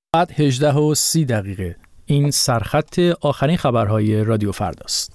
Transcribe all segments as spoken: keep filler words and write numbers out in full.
بعد هجده و سی دقیقه. این سرخط آخرین خبرهای رادیو فرداست.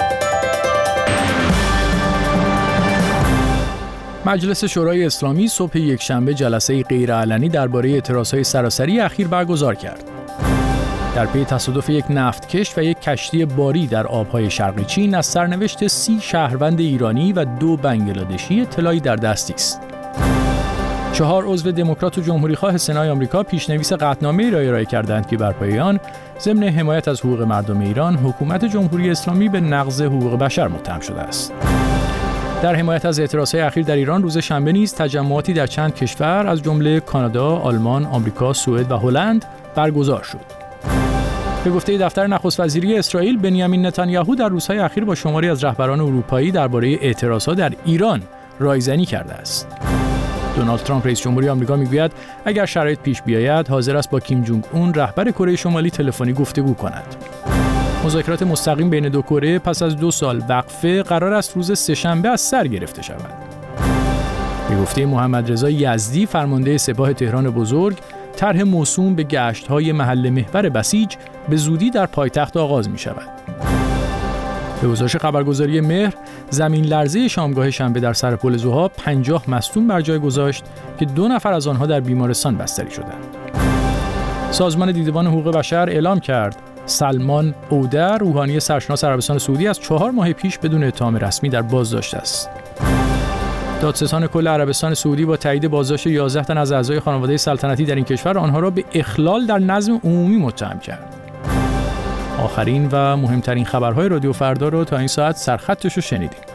مجلس شورای اسلامی صبح یکشنبه جلسه غیرعلنی درباره اعتراضهای سراسری اخیر برگزار کرد. در پی تصادف یک نفتکش و یک کشتی باری در آبهای شرقی چین از سرنوشت سی شهروند ایرانی و دو بنگلادشی اطلاعی در دستی است. چهار عضو دموکرات و جمهوریخواه سنای آمریکا پیشنویس قطعنامه‌ای را ارائه کردند که بر پایه آن ضمن حمایت از حقوق مردم ایران حکومت جمهوری اسلامی به نقض حقوق بشر متهم شده است. در حمایت از اعتراضهای اخیر در ایران روز شنبه نیز تجمعاتی در چند کشور از جمله کانادا، آلمان، آمریکا، سوئد و هلند برگزار شد. به گفته دفتر نخست وزیری اسرائیل، بنیامین نتانیاهو در روزهای اخیر با شماری از رهبران اروپایی درباره اعتراضات در ایران رایزنی کرده است. دونالد ترامپ رئیس جمهوری آمریکا میگوید اگر شرایط پیش بیاید حاضر است با کیم جونگ اون رهبر کره شمالی تلفنی گفتگو کند. مذاکرات مستقیم بین دو کره پس از دو سال وقفه قرار است روز سه‌شنبه از سر گرفته شود. به گفته محمد رضا یزدی فرمانده سپاه تهران بزرگ، طرح موسوم به گشت‌های محل محور بسیج به زودی در پایتخت آغاز می‌شود. به گزارش خبرگزاری مهر، زمین لرزه شامگاه شنبه در سر پل ذوحا پنجاه مصدوم بر جای گذاشت که دو نفر از آنها در بیمارستان بستری شدند. سازمان دیدبان حقوق بشر اعلام کرد سلمان اوده، روحانی سرشناس عربستان سعودی، از چهار ماه پیش بدون اتهام رسمی در بازداشت است. دادستان کل عربستان سعودی با تایید بازداشت یازده تن از اعضای خانواده سلطنتی در این کشور آنها را به اخلال در نظم عمومی متهم کرد. آخرین و مهمترین خبرهای رادیو فردا رو تا این ساعت سرخطش رو شنیدیم.